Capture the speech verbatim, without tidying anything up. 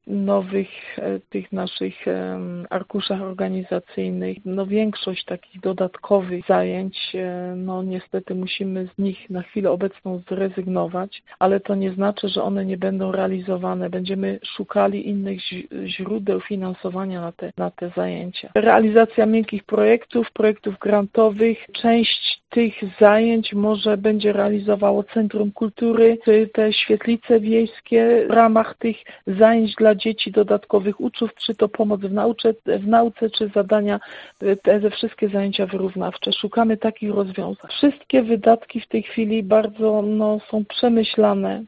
nowych e, tych naszych em, arkuszach organizacyjnych, no większość takich dodatkowych zajęć, e, no niestety musimy z nich na chwilę obecną zrezygnować, ale to nie znaczy, że one nie będą realizowane. Będziemy szukali innych ź- źródeł finansowania na te, na te zajęcia. Realizacja miękkich projektów, projektów grantowych. Część tych zajęć może będzie realizowało Centrum Kultury, czy te świetlice wiejskie w ramach tych zajęć dla dzieci, dodatkowych uczniów, czy to pomoc w nauce, w nauce, czy zadania, te, te wszystkie zajęcia wyrównawcze. Szukamy takich rozwiązań. Wszystkie wydatki w tej chwili bardzo no, są przemyślane.